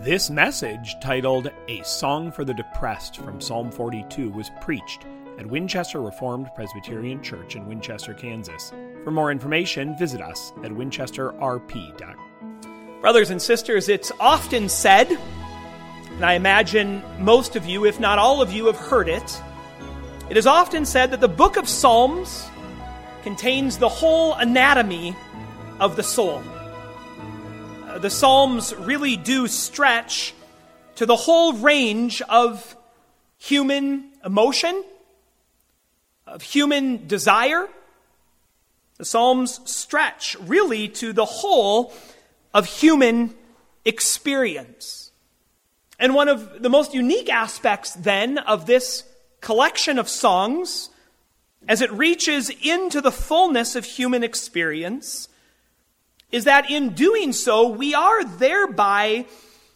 This message, titled A Song for the Depressed from Psalm 42, was preached at Winchester Reformed Presbyterian Church in Winchester, Kansas. For more information, visit us at winchesterrp.com. Brothers and sisters, it's often said, and I imagine most of you, if not all of you, have heard it, it is often said that the book of Psalms contains the whole anatomy of the soul. The Psalms really do stretch to the whole range of human emotion, of human desire. The Psalms stretch really to the whole of human experience. And one of the most unique aspects then of this collection of songs, as it reaches into the fullness of human experience, is that in doing so, we are thereby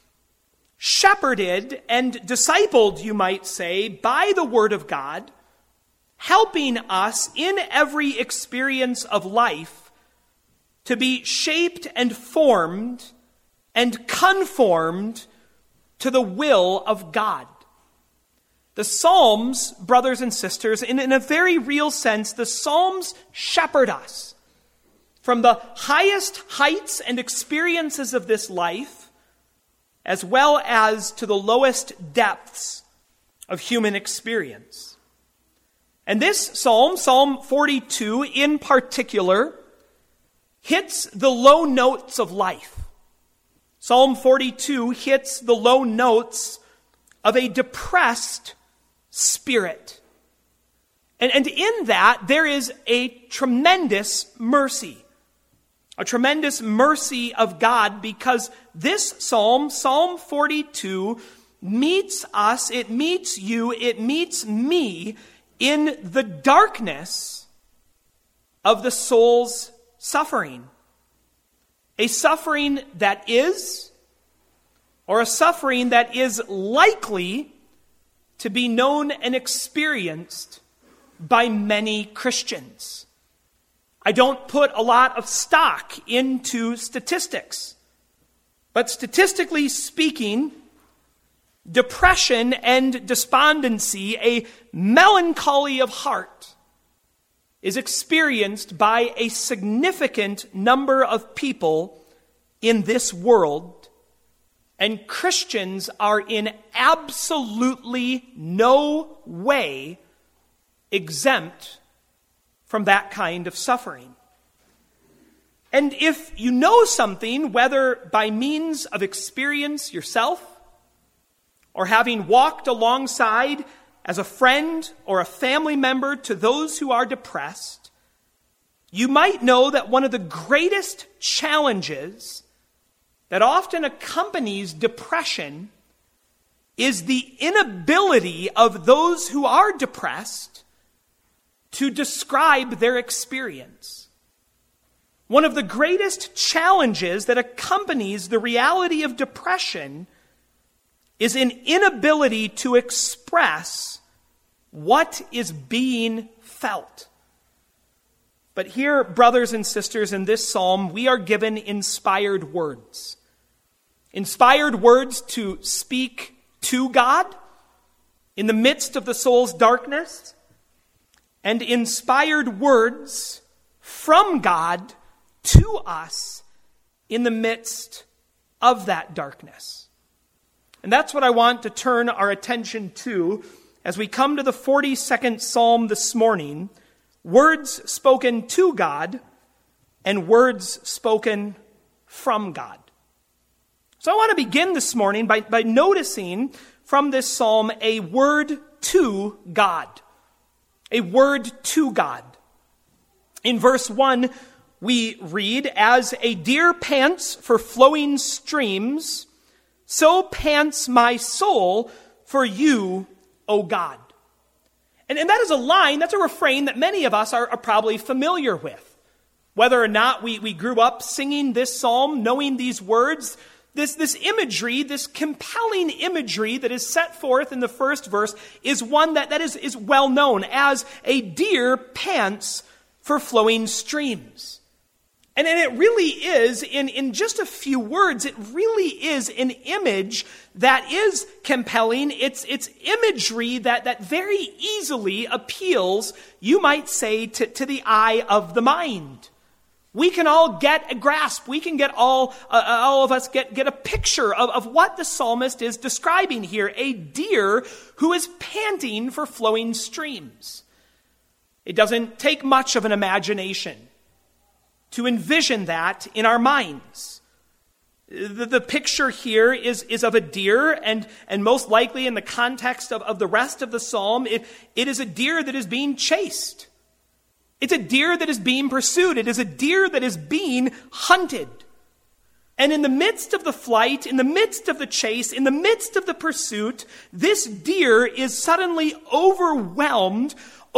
shepherded and discipled, you might say, by the Word of God, helping us in every experience of life to be shaped and formed and conformed to the will of God. The Psalms, brothers and sisters, in a very real sense, the Psalms shepherd us from the highest heights and experiences of this life, as well as to the lowest depths of human experience. And this psalm, Psalm 42 in particular, hits the low notes of life. Psalm 42 hits the low notes of a depressed spirit. And in that, there is a tremendous mercy. A tremendous mercy of God, because this psalm, Psalm 42, meets us, it meets you, it meets me in the darkness of the soul's suffering. A suffering that is, or a suffering that is likely to be known and experienced by many Christians. I don't put a lot of stock into statistics, but statistically speaking, depression and despondency, a melancholy of heart, is experienced by a significant number of people in this world, and Christians are in absolutely no way exempt from that kind of suffering. And if you know something, whether by means of experience yourself, or having walked alongside as a friend or a family member to those who are depressed, you might know that one of the greatest challenges that often accompanies depression is the inability of those who are depressed to describe their experience. One of the greatest challenges that accompanies the reality of depression is an inability to express what is being felt. But here, brothers and sisters, in this psalm, we are given inspired words. Inspired words to speak to God in the midst of the soul's darkness, and inspired words from God to us in the midst of that darkness. And that's what I want to turn our attention to as we come to the 42nd Psalm this morning. Words spoken to God and words spoken from God. So I want to begin this morning by noticing from this psalm a word to God. A word to God. In verse 1, we read, "As a deer pants for flowing streams, so pants my soul for you, O God." And that is a line, that's a refrain that many of us are probably familiar with. Whether or not we grew up singing this psalm, knowing these words, this imagery, this compelling imagery that is set forth in the first verse is one that is well known as a deer pants for flowing streams. And it really is, in just a few words, it really is an image that is compelling. It's imagery that very easily appeals, you might say, to the eye of the mind. We can all get a grasp. We can get all of us get a picture of what the psalmist is describing here. A deer who is panting for flowing streams. It doesn't take much of an imagination to envision that in our minds. The picture here is of a deer, and most likely in the context of the rest of the psalm, it is a deer that is being chased. It's a deer that is being pursued. It is a deer that is being hunted. And in the midst of the flight, in the midst of the chase, in the midst of the pursuit, this deer is suddenly overwhelmed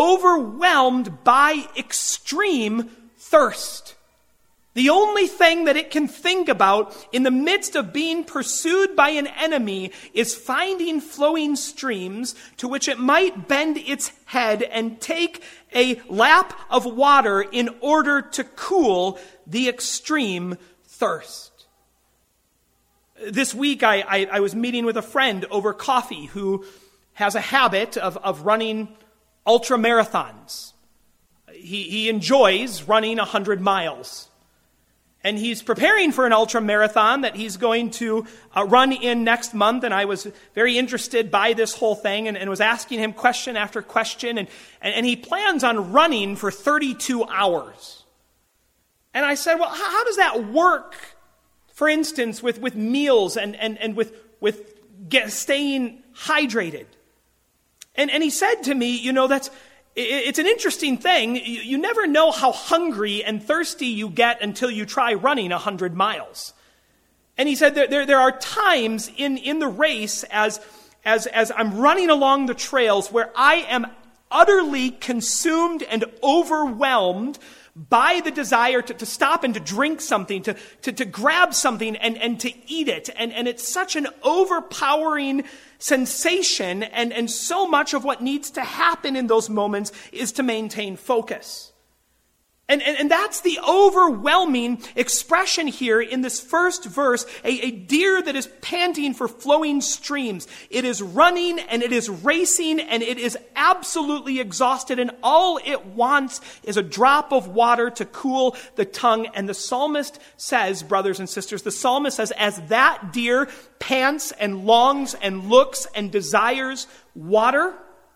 by extreme thirst. The only thing that it can think about in the midst of being pursued by an enemy is finding flowing streams to which it might bend its head and take a lap of water in order to cool the extreme thirst. This week I was meeting with a friend over coffee who has a habit of running ultra marathons. He enjoys running 100 miles. And he's preparing for an ultra marathon that he's going to run in next month. And I was very interested by this whole thing and was asking him question after question. And he plans on running for 32 hours. And I said, well, how does that work, for instance, with meals and with staying hydrated? And he said to me, it's an interesting thing. You never know how hungry and thirsty you get until you try running 100 miles. And he said there are times in the race as I'm running along the trails where I am utterly consumed and overwhelmed by the desire to stop and to drink something, to grab something and to eat it. And it's such an overpowering sensation, and so much of what needs to happen in those moments is to maintain focus. And that's the overwhelming expression here in this first verse, a deer that is panting for flowing streams. It is running and it is racing and it is absolutely exhausted, and all it wants is a drop of water to cool the tongue. And the psalmist says, brothers and sisters, the psalmist says, as that deer pants and longs and looks and desires water,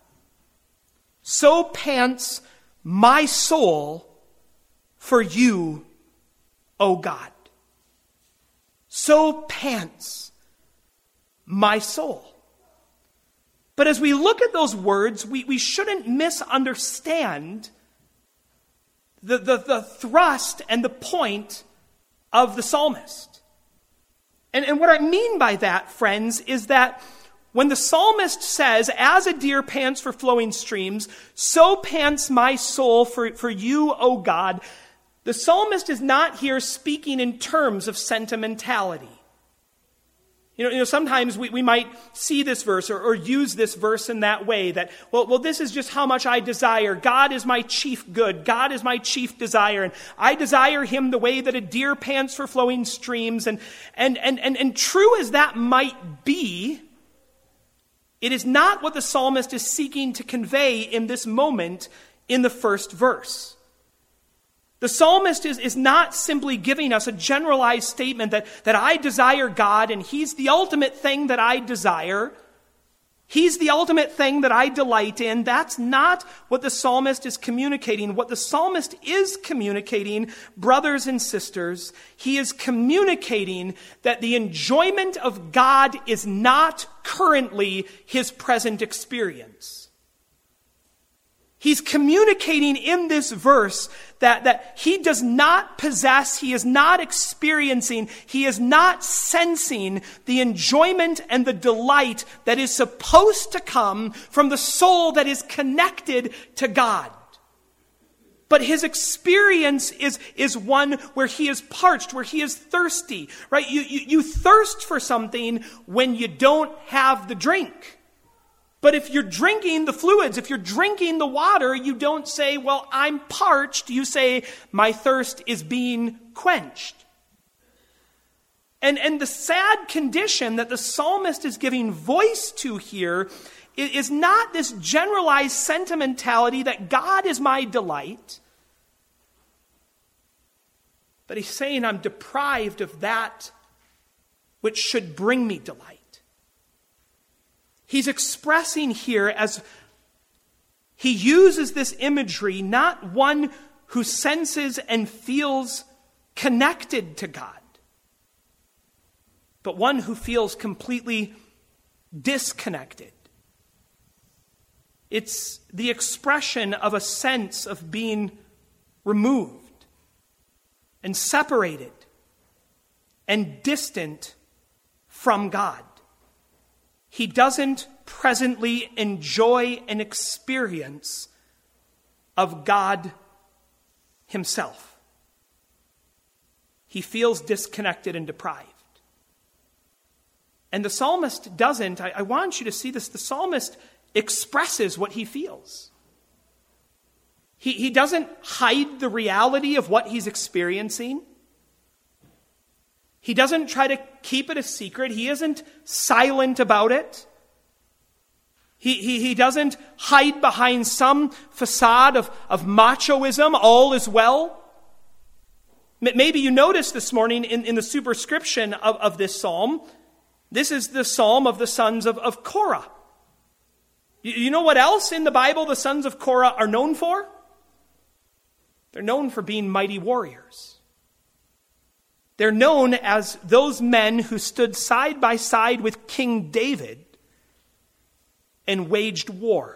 so pants my soul for you, O God. So pants my soul. But as we look at those words, we shouldn't misunderstand the thrust and the point of the psalmist. And what I mean by that, friends, is that when the psalmist says, as a deer pants for flowing streams, so pants my soul for you, O God, the psalmist is not here speaking in terms of sentimentality. Sometimes we might see this verse or use this verse in that way that, well, this is just how much I desire. God is my chief good. God is my chief desire. And I desire him the way that a deer pants for flowing streams. And true as that might be, it is not what the psalmist is seeking to convey in this moment in the first verse. The psalmist is not simply giving us a generalized statement that I desire God and he's the ultimate thing that I desire. He's the ultimate thing that I delight in. That's not what the psalmist is communicating. What the psalmist is communicating, brothers and sisters, he is communicating that the enjoyment of God is not currently his present experience. He's communicating in this verse that he does not possess, he is not experiencing, he is not sensing the enjoyment and the delight that is supposed to come from the soul that is connected to God. But his experience is one where he is parched, where he is thirsty, right? You thirst for something when you don't have the drink. But if you're drinking the fluids, if you're drinking the water, you don't say, well, I'm parched. You say, my thirst is being quenched. And the sad condition that the psalmist is giving voice to here is not this generalized sentimentality that God is my delight. But he's saying I'm deprived of that which should bring me delight. He's expressing here, as he uses this imagery, not one who senses and feels connected to God, but one who feels completely disconnected. It's the expression of a sense of being removed and separated and distant from God. He doesn't presently enjoy an experience of God himself. He feels disconnected and deprived. And the psalmist doesn't. I want you to see this. The psalmist expresses what he feels. He doesn't hide the reality of what he's experiencing. He doesn't try to keep it a secret. He isn't silent about it. He doesn't hide behind some facade of machoism, all is well. Maybe you noticed this morning in the superscription of this psalm, this is the psalm of the sons of Korah. You know what else in the Bible the sons of Korah are known for? They're known for being mighty warriors. They're known as those men who stood side by side with King David and waged war.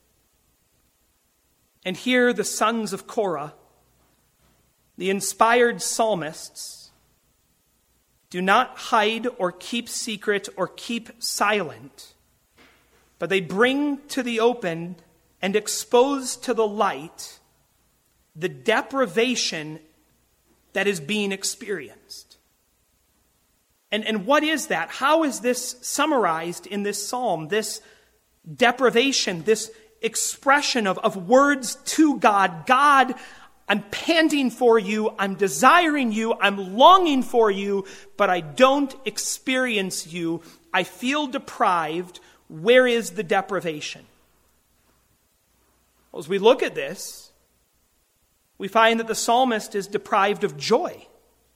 And here the sons of Korah, the inspired psalmists, do not hide or keep secret or keep silent, but they bring to the open and expose to the light the deprivation that is being experienced. And what is that? How is this summarized in this psalm? This deprivation, this expression of words to God. God, I'm panting for you, I'm desiring you, I'm longing for you, but I don't experience you. I feel deprived. Where is the deprivation? Well, as we look at this, we find that the psalmist is deprived of joy.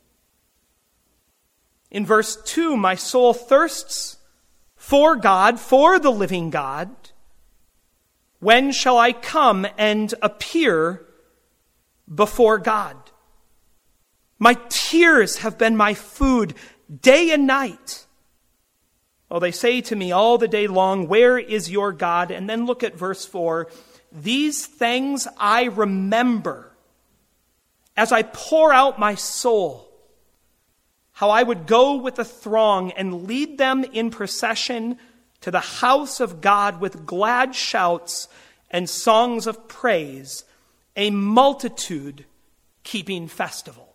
In verse 2, my soul thirsts for God, for the living God. When shall I come and appear before God? My tears have been my food day and night. Oh, they say to me all the day long, where is your God? And then look at verse 4. These things I remember as I pour out my soul, how I would go with the throng and lead them in procession to the house of God with glad shouts and songs of praise, a multitude keeping festival.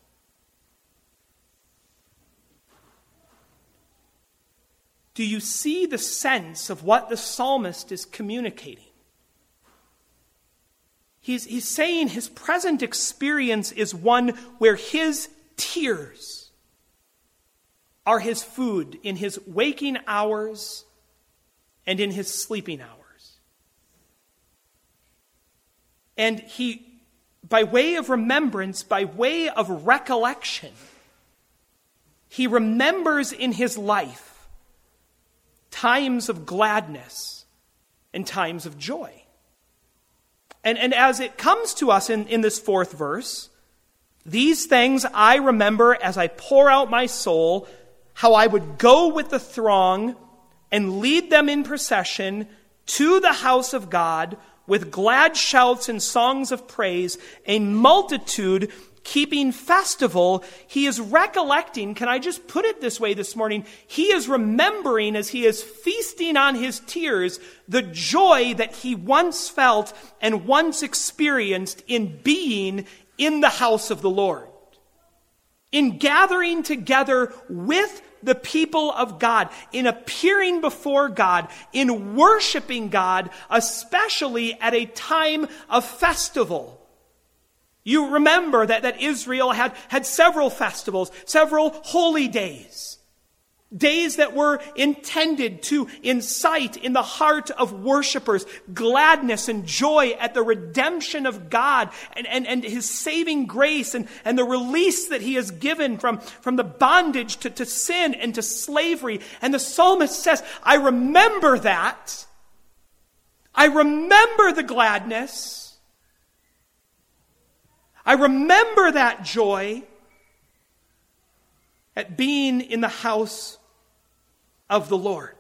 Do you see the sense of what the psalmist is communicating? He's saying his present experience is one where his tears are his food in his waking hours and in his sleeping hours. And he, by way of remembrance, by way of recollection, he remembers in his life times of gladness and times of joy. And as it comes to us in this fourth verse, these things I remember as I pour out my soul, how I would go with the throng and lead them in procession to the house of God with glad shouts and songs of praise, a multitude keeping festival. He is recollecting, can I just put it this way this morning? He is remembering as he is feasting on his tears, the joy that he once felt and once experienced in being in the house of the Lord. In gathering together with the people of God, in appearing before God, in worshiping God, especially at a time of festival. You remember that Israel had several festivals, several holy days. Days that were intended to incite in the heart of worshipers gladness and joy at the redemption of God and His saving grace and the release that He has given from the bondage to sin and to slavery. And the psalmist says, I remember that. I remember the gladness. I remember that joy at being in the house of the Lord.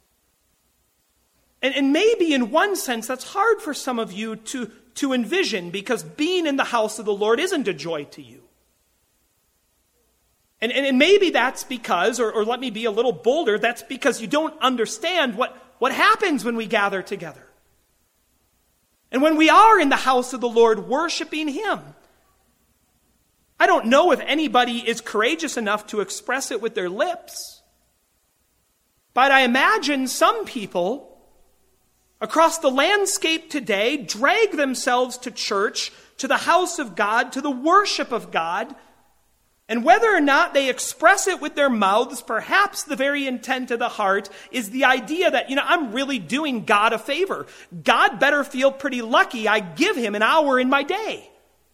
And maybe in one sense that's hard for some of you to envision, because being in the house of the Lord isn't a joy to you. And maybe that's because, or let me be a little bolder, that's because you don't understand what happens when we gather together. And when we are in the house of the Lord worshiping Him. I don't know if anybody is courageous enough to express it with their lips. But I imagine some people across the landscape today drag themselves to church, to the house of God, to the worship of God. And whether or not they express it with their mouths, perhaps the very intent of the heart is the idea that, I'm really doing God a favor. God better feel pretty lucky I give Him an hour in my day.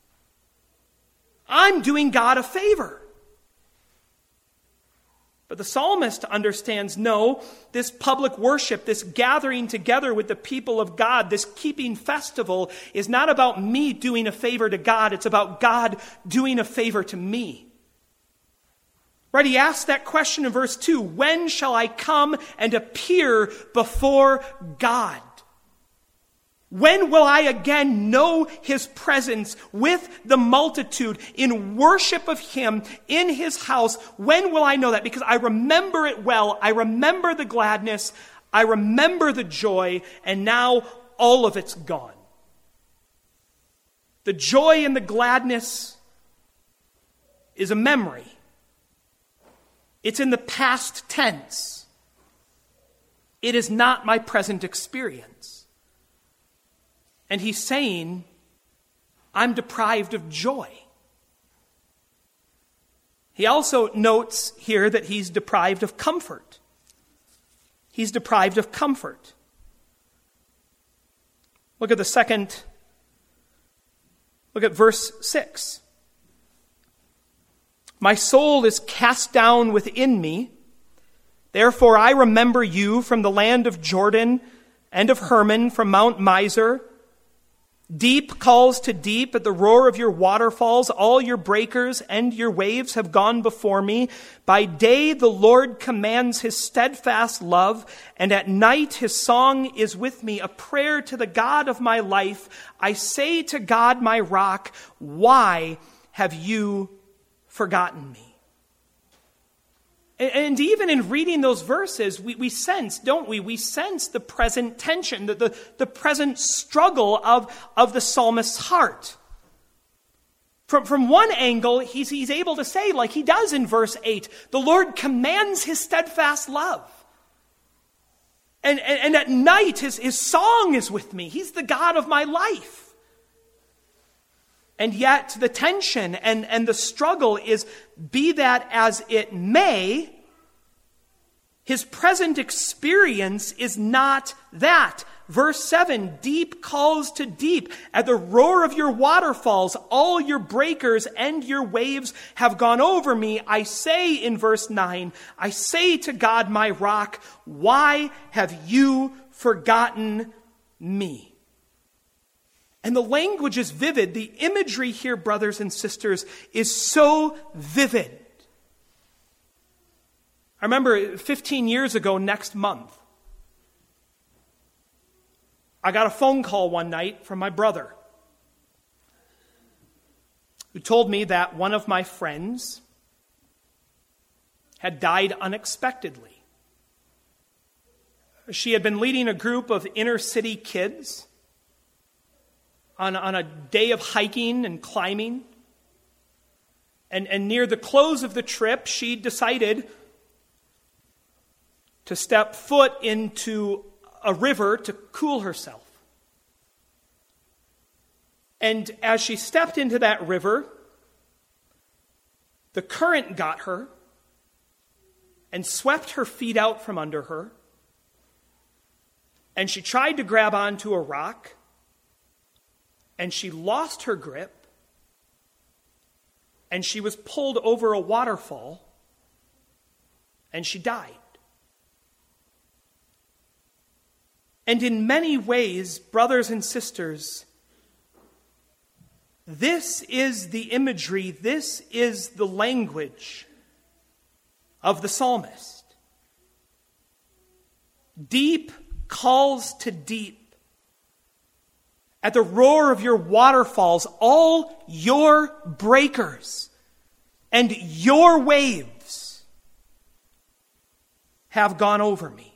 I'm doing God a favor. But the psalmist understands, no, this public worship, this gathering together with the people of God, this keeping festival is not about me doing a favor to God. It's about God doing a favor to me. Right? He asks that question in verse 2, when shall I come and appear before God? When will I again know His presence with the multitude in worship of Him in His house? When will I know that? Because I remember it well. I remember the gladness. I remember the joy. And now all of it's gone. The joy and the gladness is a memory. It's in the past tense. It is not my present experience. And he's saying, I'm deprived of joy. He also notes here that he's deprived of comfort. He's deprived of comfort. Look at verse 6. My soul is cast down within me. Therefore I remember you from the land of Jordan and of Hermon, from Mount Mizar. Deep calls to deep at the roar of your waterfalls. All your breakers and your waves have gone before me. By day the Lord commands His steadfast love, and at night His song is with me, a prayer to the God of my life. I say to God, my rock, why have you forgotten me? And even in reading those verses, we sense, don't we? We sense the present tension, the present struggle of the psalmist's heart. From one angle, he's able to say, like he does in verse 8, the Lord commands His steadfast love. And at night, his song is with me. He's the God of my life. And yet the tension and the struggle is, be that as it may, his present experience is not that. Verse 7, deep calls to deep. At the roar of your waterfalls, all your breakers and your waves have gone over me. I say in verse 9, I say to God, my rock, why have you forgotten me? And the language is vivid. The imagery here, brothers and sisters, is so vivid. I remember 15 years ago next month, I got a phone call one night from my brother who told me that one of my friends had died unexpectedly. She had been leading a group of inner city kids on a day of hiking and climbing. And near the close of the trip, she decided to step foot into a river to cool herself. And as she stepped into that river, the current got her and swept her feet out from under her. And she tried to grab onto a rock, and she lost her grip, and she was pulled over a waterfall, and she died. And in many ways, brothers and sisters, this is the imagery, this is the language of the psalmist. Deep calls to deep. At the roar of your waterfalls, all your breakers and your waves have gone over me.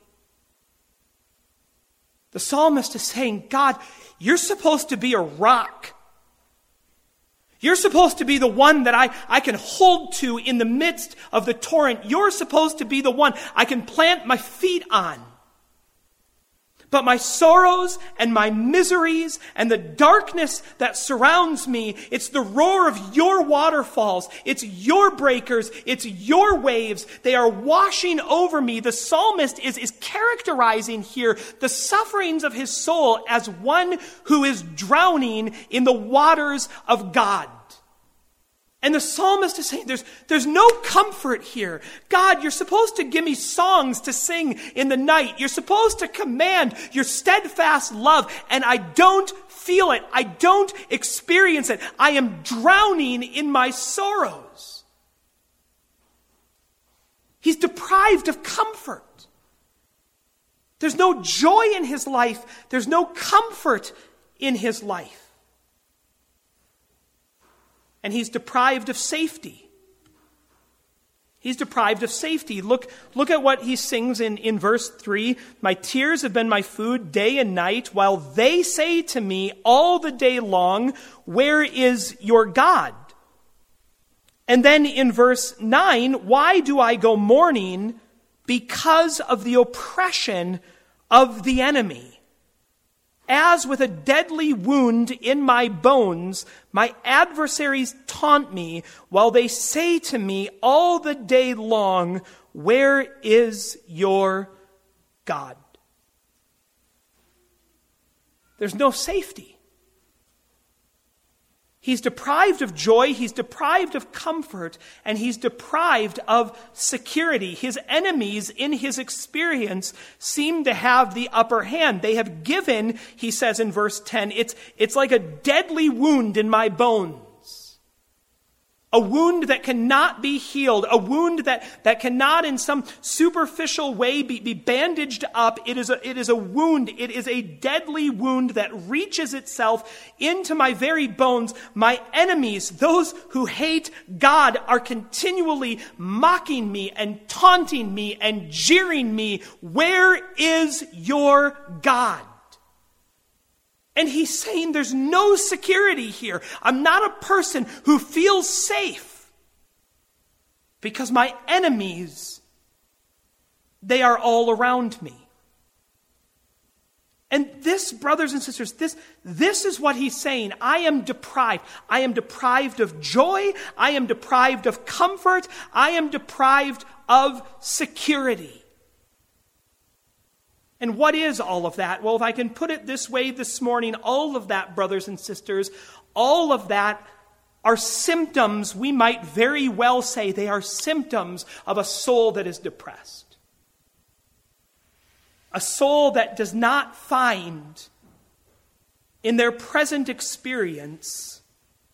The psalmist is saying, God, you're supposed to be a rock. You're supposed to be the one that I can hold to in the midst of the torrent. You're supposed to be the one I can plant my feet on. But my sorrows and my miseries and the darkness that surrounds me, it's the roar of your waterfalls. It's your breakers. It's your waves. They are washing over me. The psalmist is characterizing here the sufferings of his soul as one who is drowning in the waters of God. And the psalmist is saying, there's no comfort here. God, you're supposed to give me songs to sing in the night. You're supposed to command your steadfast love, and I don't feel it. I don't experience it. I am drowning in my sorrows. He's deprived of comfort. There's no joy in his life. There's no comfort in his life. And he's deprived of safety. He's deprived of safety. Look at what he sings in verse 3. My tears have been my food day and night, while they say to me all the day long, where is your God? And then in verse 9, why do I go mourning? Because of the oppression of the enemy. As with a deadly wound in my bones, my adversaries taunt me, while they say to me all the day long, where is your God? There's no safety. He's deprived of joy, he's deprived of comfort, and he's deprived of security. His enemies, in his experience, seem to have the upper hand. They have given, he says in verse 10, it's like a deadly wound in my bones. A wound that cannot be healed. A wound that cannot in some superficial way be bandaged up. It is a wound. It is a deadly wound that reaches itself into my very bones. My enemies, those who hate God, are continually mocking me and taunting me and jeering me. Where is your God? And he's saying there's no security here. I'm not a person who feels safe because my enemies, they are all around me. And this, brothers and sisters, this is what he's saying. I am deprived. I am deprived of joy. I am deprived of comfort. I am deprived of security. And what is all of that? Well, if I can put it this way this morning, all of that, brothers and sisters, all of that are symptoms, we might very well say they are symptoms of a soul that is depressed. A soul that does not find in their present experience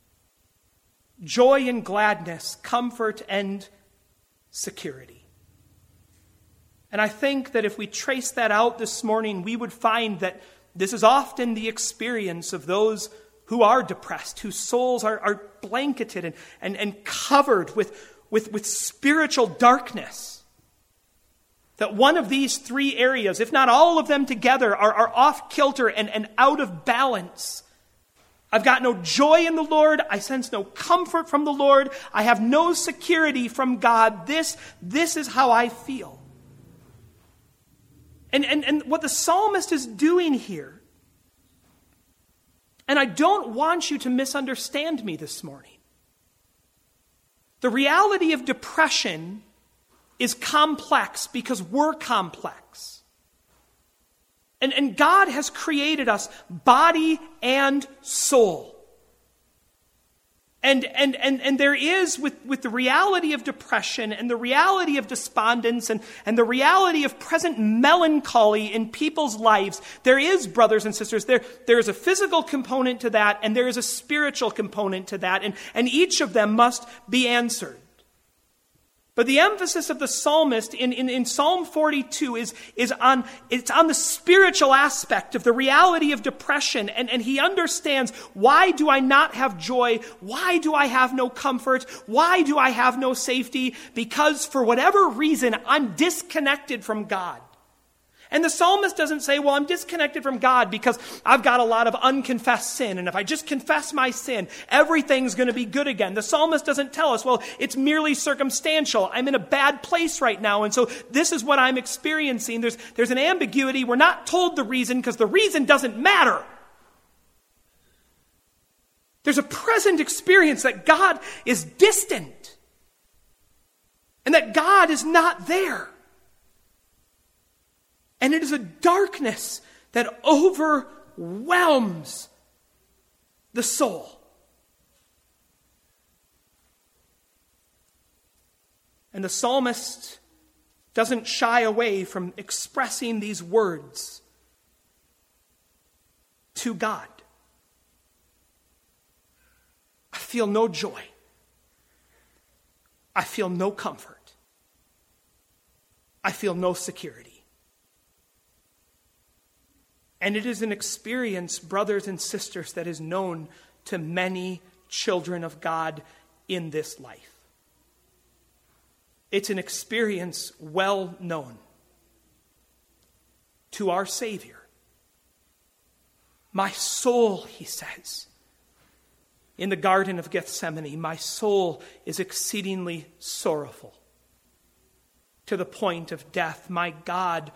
joy and gladness, comfort and security. And I think that if we trace that out this morning, we would find that this is often the experience of those who are depressed, whose souls are blanketed and covered with spiritual darkness. That one of these three areas, if not all of them together, are off kilter and out of balance. I've got no joy in the Lord. I sense no comfort from the Lord. I have no security from God. This is how I feel. And what the psalmist is doing here, and I don't want you to misunderstand me this morning. The reality of depression is complex because we're complex. And God has created us body and soul. And there is, with the reality of depression and the reality of despondence and the reality of present melancholy in people's lives, there is, brothers and sisters, there is a physical component to that and there is a spiritual component to that, and each of them must be answered. But the emphasis of the psalmist in Psalm 42 is on the spiritual aspect of the reality of depression. And he understands, why do I not have joy? Why do I have no comfort? Why do I have no safety? Because for whatever reason, I'm disconnected from God. And the psalmist doesn't say, well, I'm disconnected from God because I've got a lot of unconfessed sin, and if I just confess my sin, everything's going to be good again. The psalmist doesn't tell us, well, it's merely circumstantial. I'm in a bad place right now, and so this is what I'm experiencing. There's an ambiguity. We're not told the reason because the reason doesn't matter. There's a present experience that God is distant and that God is not there. And it is a darkness that overwhelms the soul. And the psalmist doesn't shy away from expressing these words to God. I feel no joy. I feel no comfort. I feel no security. And it is an experience, brothers and sisters, that is known to many children of God in this life. It's an experience well known to our Savior. My soul, he says, in the Garden of Gethsemane, my soul is exceedingly sorrowful to the point of death. My God,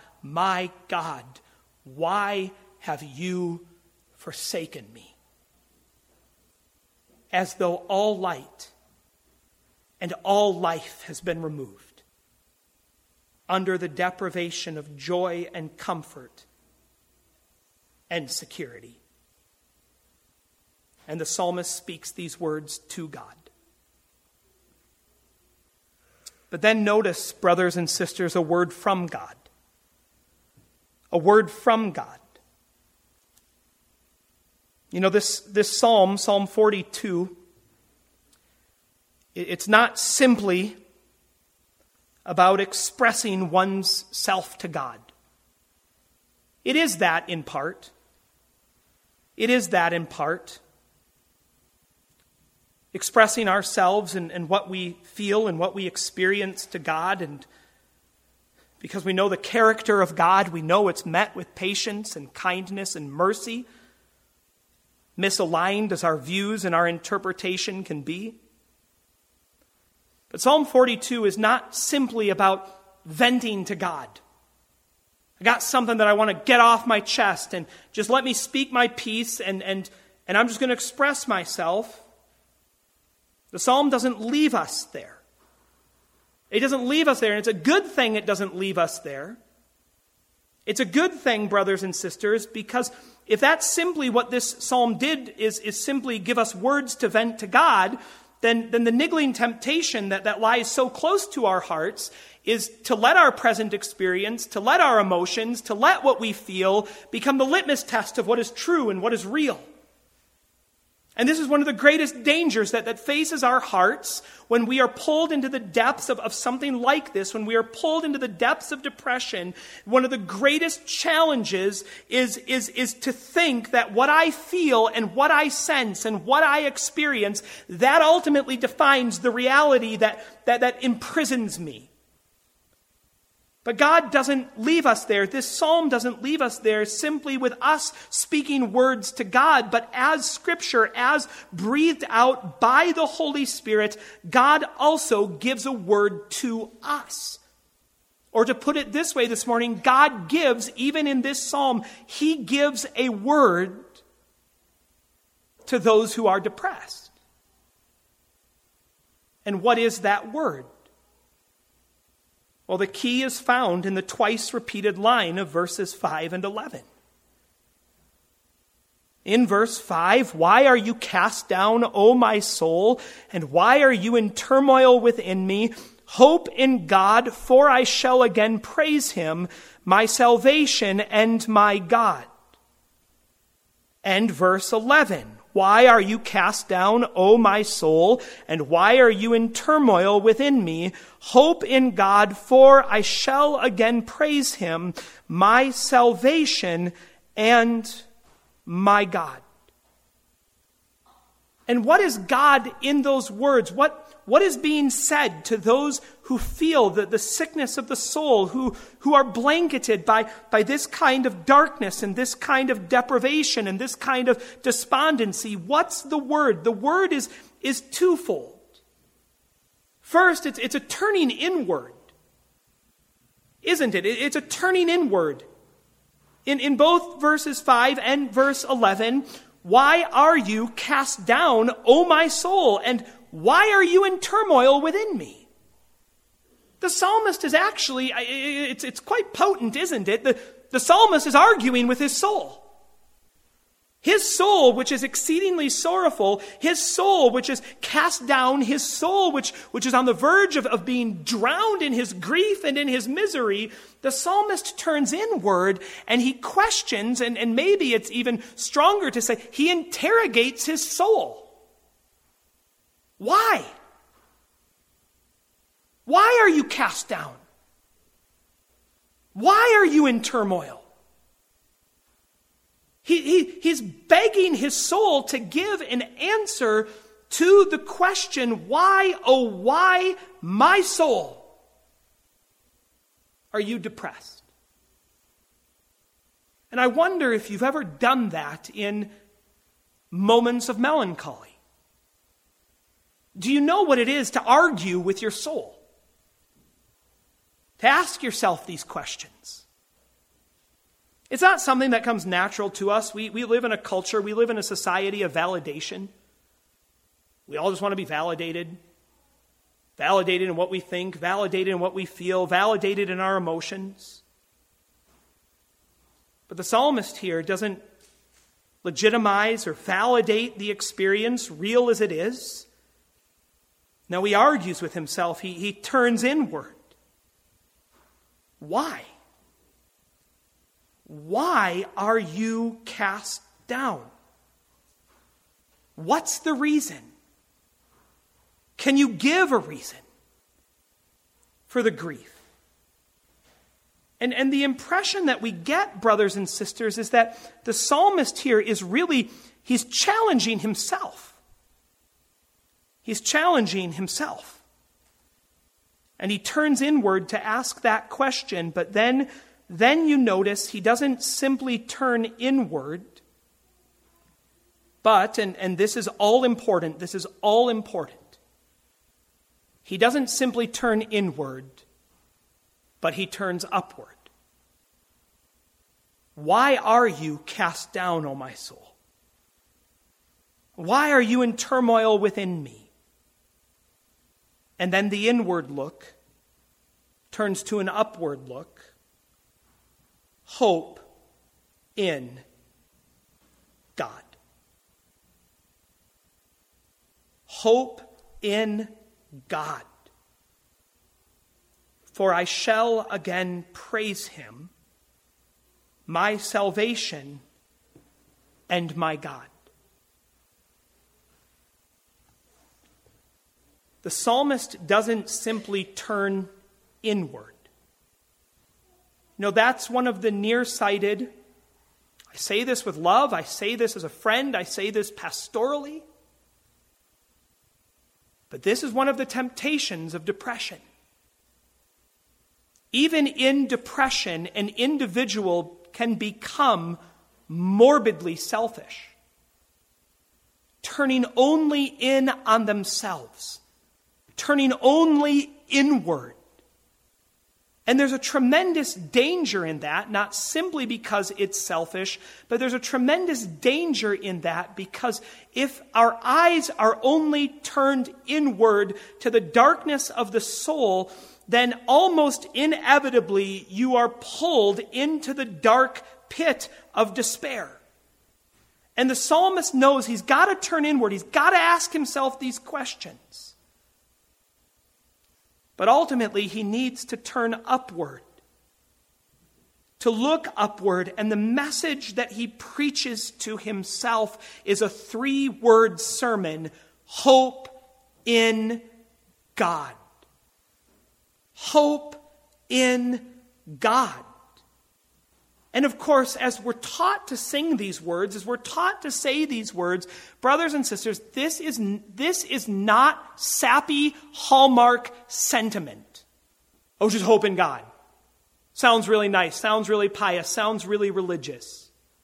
why have you forsaken me? As though all light and all life has been removed, under the deprivation of joy and comfort and security. And the psalmist speaks these words to God. But then notice, brothers and sisters, a word from God. A word from God. You know, this psalm, Psalm 42, it's not simply about expressing one's self to God. It is that in part. It is that in part. Expressing ourselves and what we feel and what we experience to God, and because we know the character of God, we know it's met with patience and kindness and mercy, misaligned as our views and our interpretation can be. But Psalm 42 is not simply about venting to God. I got something that I want to get off my chest, and just let me speak my piece, and I'm just going to express myself. The psalm doesn't leave us there. It doesn't leave us there, and it's a good thing it doesn't leave us there. It's a good thing, brothers and sisters, because if that's simply what this psalm did, is simply give us words to vent to God, then the niggling temptation that lies so close to our hearts is to let our present experience, to let our emotions, to let what we feel become the litmus test of what is true and what is real. And this is one of the greatest dangers that faces our hearts when we are pulled into the depths of something like this, when we are pulled into the depths of depression. One of the greatest challenges is to think that what I feel and what I sense and what I experience, that ultimately defines the reality that imprisons me. But God doesn't leave us there. This psalm doesn't leave us there simply with us speaking words to God, but as Scripture, as breathed out by the Holy Spirit, God also gives a word to us. Or to put it this way this morning, God gives, even in this psalm, he gives a word to those who are depressed. And what is that word? Well, the key is found in the twice repeated line of verses 5 and 11. In verse 5, "Why are you cast down, O my soul? And why are you in turmoil within me? Hope in God, for I shall again praise him, my salvation and my God." And verse 11, "Why are you cast down, O my soul? And why are you in turmoil within me? Hope in God, for I shall again praise him, my salvation and my God." And what is God in those words? What is being said to those who feel the sickness of the soul, who are blanketed by this kind of darkness and this kind of deprivation and this kind of despondency? What's the word? The word is twofold. First, it's a turning inward, isn't it? It's a turning inward. In both verses 5 and verse 11, "Why are you cast down, O my soul? And why are you in turmoil within me?" The psalmist is actually, it's quite potent, isn't it? The psalmist is arguing with his soul. His soul, which is exceedingly sorrowful, his soul, which is cast down, his soul, which is on the verge of being drowned in his grief and in his misery, the psalmist turns inward and he questions, and maybe it's even stronger to say, he interrogates his soul. Why? Why are you cast down? Why are you in turmoil? He's begging his soul to give an answer to the question, why, oh why, my soul, are you depressed? And I wonder if you've ever done that in moments of melancholy. Do you know what it is to argue with your soul? To ask yourself these questions. It's not something that comes natural to us. We live in a culture, we live in a society of validation. We all just want to be validated. Validated in what we think, validated in what we feel, validated in our emotions. But the psalmist here doesn't legitimize or validate the experience, real as it is. No, he argues with himself. He turns inward. Why? Why are you cast down? What's the reason? Can you give a reason for the grief? And the impression that we get, brothers and sisters, is that the psalmist here is really, he's challenging himself. He's challenging himself. And he turns inward to ask that question, but then you notice he doesn't simply turn inward, but, and this is all important, he doesn't simply turn inward, but he turns upward. Why are you cast down, O my soul? Why are you in turmoil within me? And then the inward look turns to an upward look. Hope in God. Hope in God. For I shall again praise him, my salvation and my God. The psalmist doesn't simply turn inward. No, that's one of the nearsighted. I say this with love. I say this as a friend. I say this pastorally. But this is one of the temptations of depression. Even in depression, an individual can become morbidly selfish, turning only in on themselves, turning only inward. And there's a tremendous danger in that, not simply because it's selfish, but there's a tremendous danger in that because if our eyes are only turned inward to the darkness of the soul, then almost inevitably you are pulled into the dark pit of despair. And the psalmist knows he's got to turn inward. He's got to ask himself these questions. But ultimately, he needs to turn upward, to look upward. And the message that he preaches to himself is a 3-word sermon: hope in God. Hope in God. And of course, as we're taught to sing these words, as we're taught to say these words, brothers and sisters, this is not sappy Hallmark sentiment. Oh, just hope in God. Sounds really nice, sounds really pious, sounds really religious.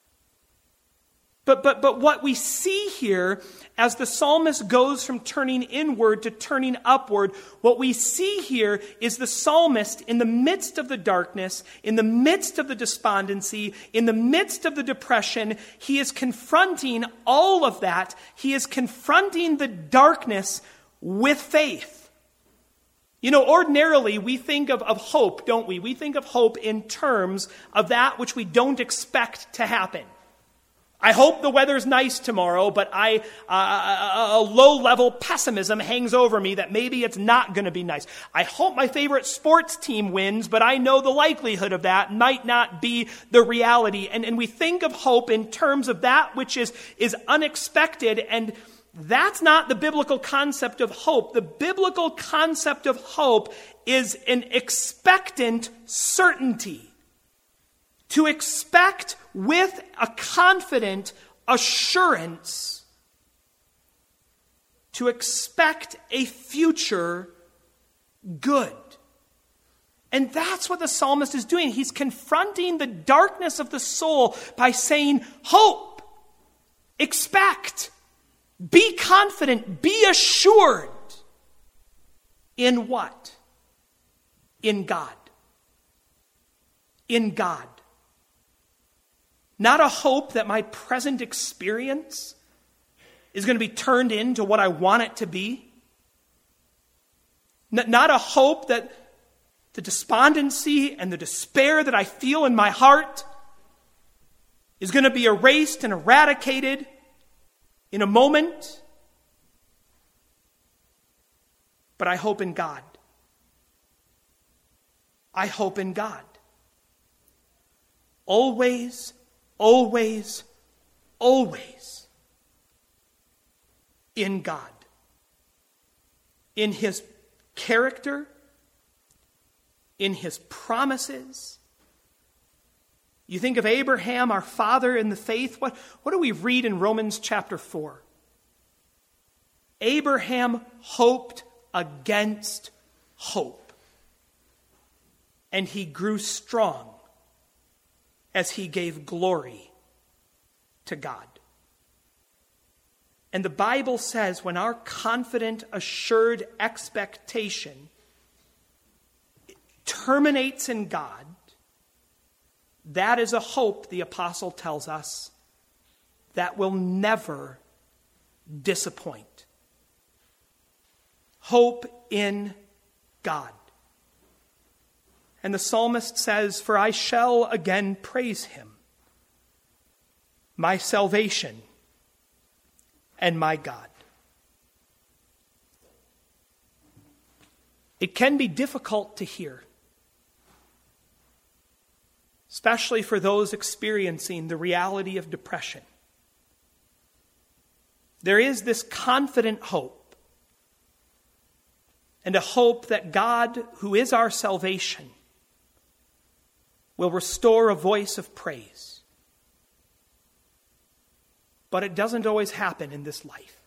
But what we see here, as the psalmist goes from turning inward to turning upward, what we see here is the psalmist in the midst of the darkness, in the midst of the despondency, in the midst of the depression. He is confronting all of that. He is confronting the darkness with faith. You know, ordinarily we think of hope, don't we? We think of hope in terms of that which we don't expect to happen. I hope the weather's nice tomorrow, but a low-level pessimism hangs over me that maybe it's not going to be nice. I hope my favorite sports team wins, but I know the likelihood of that might not be the reality. And we think of hope in terms of that which is unexpected, and that's not the biblical concept of hope. The biblical concept of hope is an expectant certainty. To expect with a confident assurance, to expect a future good. And that's what the psalmist is doing. He's confronting the darkness of the soul by saying, hope, expect, be confident, be assured. In what? In God. In God. Not a hope that my present experience is going to be turned into what I want it to be. Not a hope that the despondency and the despair that I feel in my heart is going to be erased and eradicated in a moment. But I hope in God. I hope in God. Always, always, always in God. In His character, in His promises. You think of Abraham, our father in the faith. What do we read in Romans chapter 4? Abraham hoped against hope. And he grew strong as he gave glory to God. And the Bible says when our confident, assured expectation terminates in God, that is a hope, the apostle tells us, that will never disappoint. Hope in God. And the psalmist says, "For I shall again praise Him, my salvation and my God." It can be difficult to hear, especially for those experiencing the reality of depression. There is this confident hope, and a hope that God, who is our salvation, will restore a voice of praise. But it doesn't always happen in this life.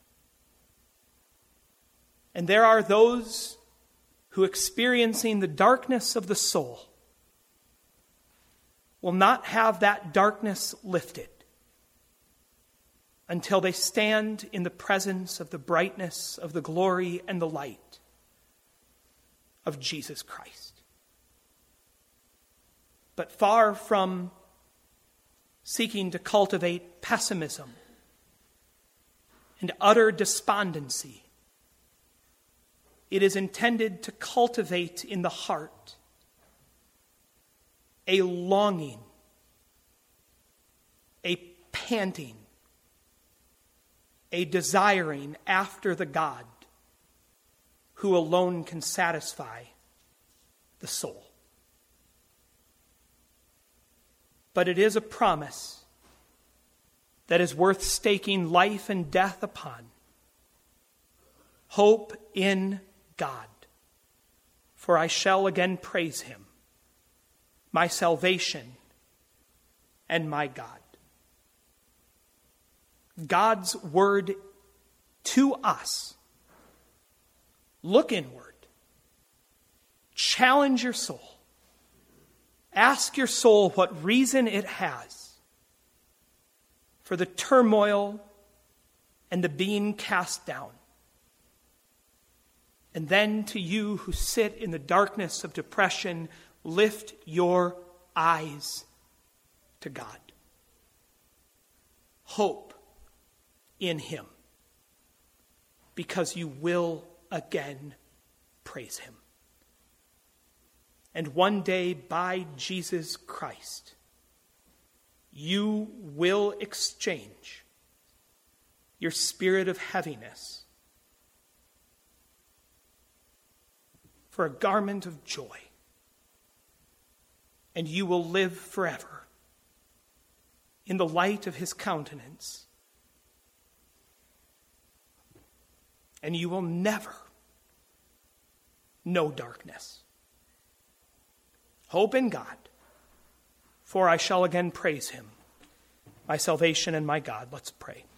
And there are those who, experiencing the darkness of the soul, will not have that darkness lifted until they stand in the presence of the brightness of the glory and the light of Jesus Christ. But far from seeking to cultivate pessimism and utter despondency, it is intended to cultivate in the heart a longing, a panting, a desiring after the God who alone can satisfy the soul. But it is a promise that is worth staking life and death upon. Hope in God, for I shall again praise him, my salvation and my God. God's word to us. Look inward. Challenge your soul. Ask your soul what reason it has for the turmoil and the being cast down. And then to you who sit in the darkness of depression, lift your eyes to God. Hope in him, because you will again praise him. And one day, by Jesus Christ, you will exchange your spirit of heaviness for a garment of joy. And you will live forever in the light of his countenance. And you will never know darkness. Hope in God, for I shall again praise him, my salvation and my God. Let's pray.